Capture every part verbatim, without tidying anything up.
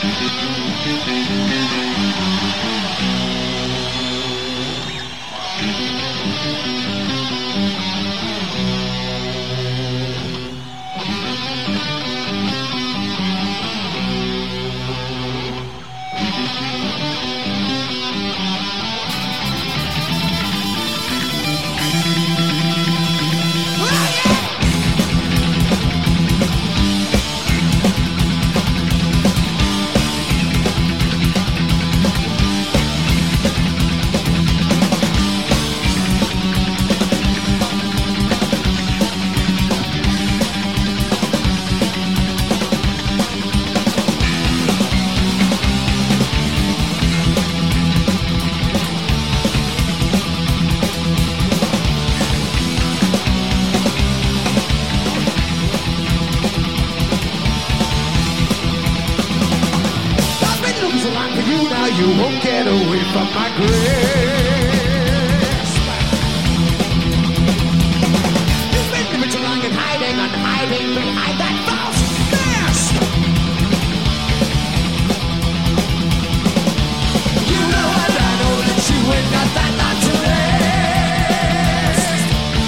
You won't get away from my grasp. You've been living too long and hiding and hiding behind that false mask. You know and I know that you ain't got that lot to last.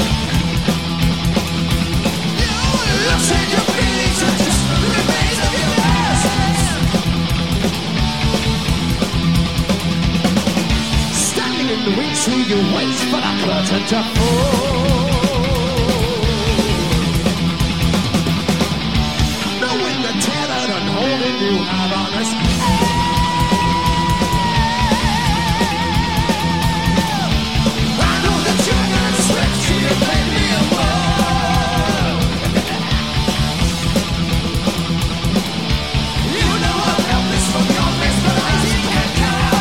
Your looks and your feelings are just the remains of your past. In the wings who you wait for the curtain to fall. Knowing the terror and holding you out on us. I know that you're gonna switch to your baby world. You know I'm helpless from your mesmerizing control.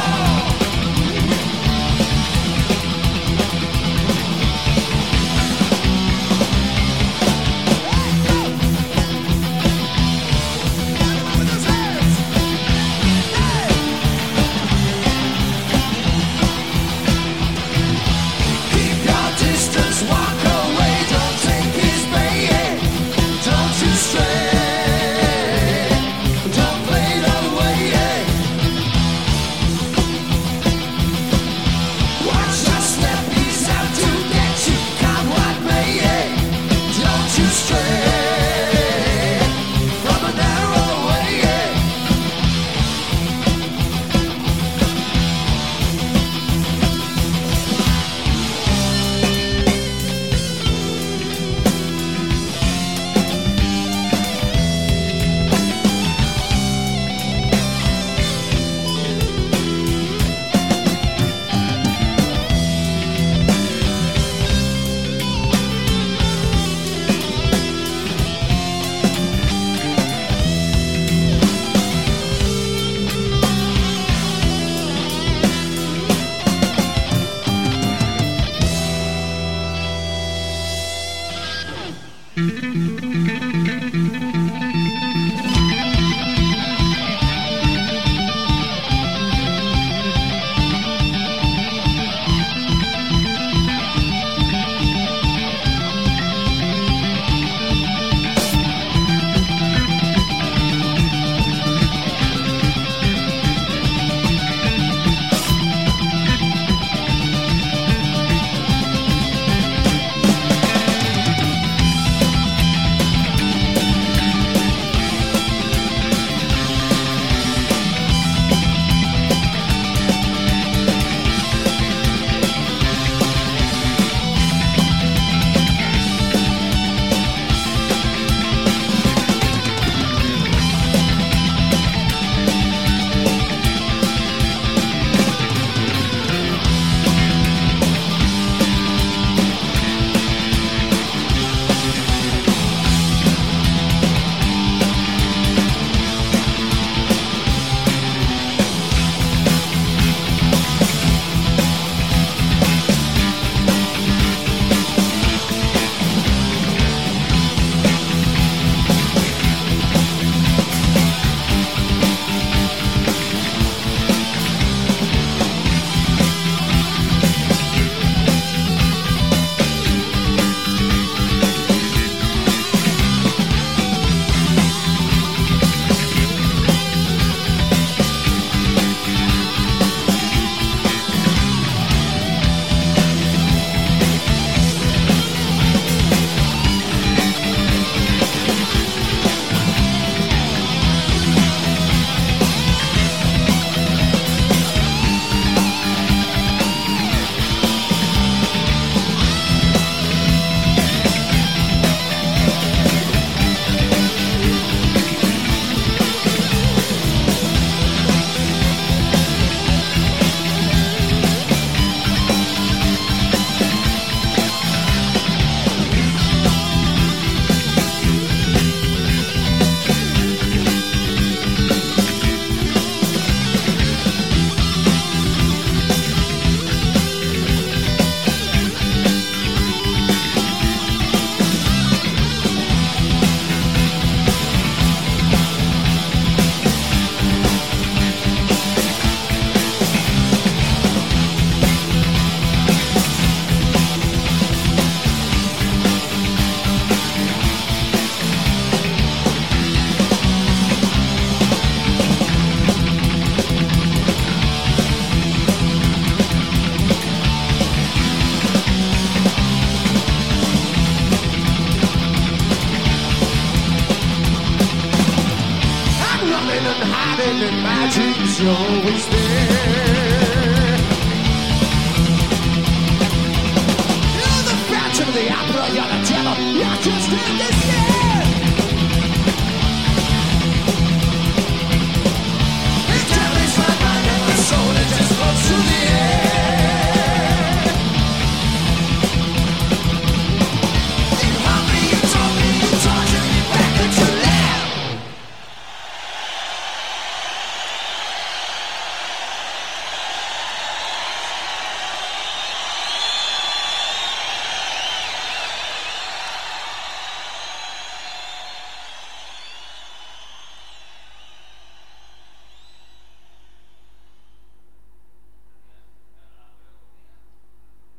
and imagines you're always there. You're the phantom of the opera, you're the devil, you're just in the sky.